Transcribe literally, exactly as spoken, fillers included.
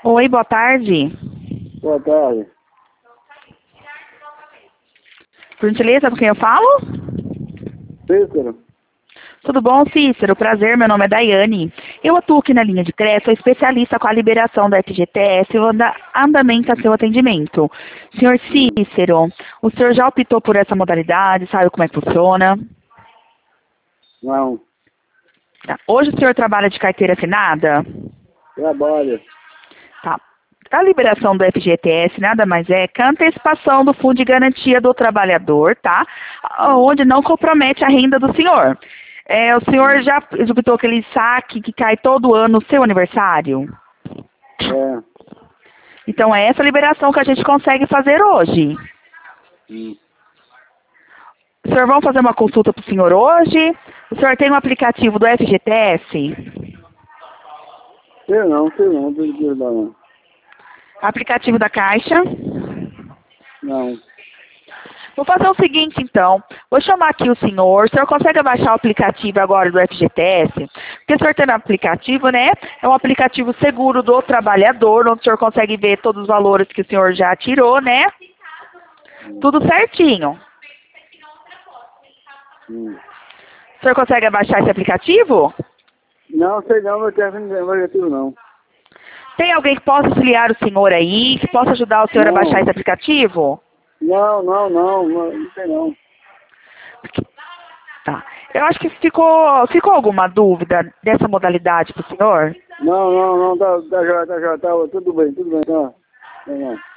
Oi, boa tarde. Boa tarde. Por gentileza, com quem eu falo? Cícero? Tudo bom, Cícero? Prazer, meu nome é Daiane. Eu atuo aqui na linha de crédito, sou especialista com a liberação da F G T S e vou dar andamento a seu atendimento. Senhor Cícero, o senhor já optou por essa modalidade, sabe como é que funciona? Não. Tá. Hoje o senhor trabalha de carteira assinada? Trabalho. Tá. A liberação do F G T S nada mais é que a antecipação do Fundo de Garantia do Trabalhador, tá? Onde não compromete a renda do senhor. É, o senhor já executou aquele saque que cai todo ano no seu aniversário? É. Então é essa liberação que a gente consegue fazer hoje. Hum. O senhor vamos fazer uma consulta para o senhor hoje? O senhor tem um aplicativo do F G T S? Sei não, sei não, não tem que ajudar não. Aplicativo da Caixa? Não. Vou fazer o seguinte, então. Vou chamar aqui o senhor. O senhor consegue baixar o aplicativo agora do F G T S? Porque o senhor tem um aplicativo, né? É um aplicativo seguro do trabalhador, onde o senhor consegue ver todos os valores que o senhor já tirou, né? Tudo certinho. Hum. O senhor consegue baixar esse aplicativo? Não, sei não, não quero ninguém negativo não. Tem alguém que possa auxiliar o senhor aí, que possa ajudar o senhor Não. a baixar esse aplicativo? Não, não, não, não, não sei não. Tá. Eu acho que ficou, ficou alguma dúvida dessa modalidade para o senhor? Não, não, não, tá, tá já, tá já, tá, tudo bem, tudo bem, tá. Não, não.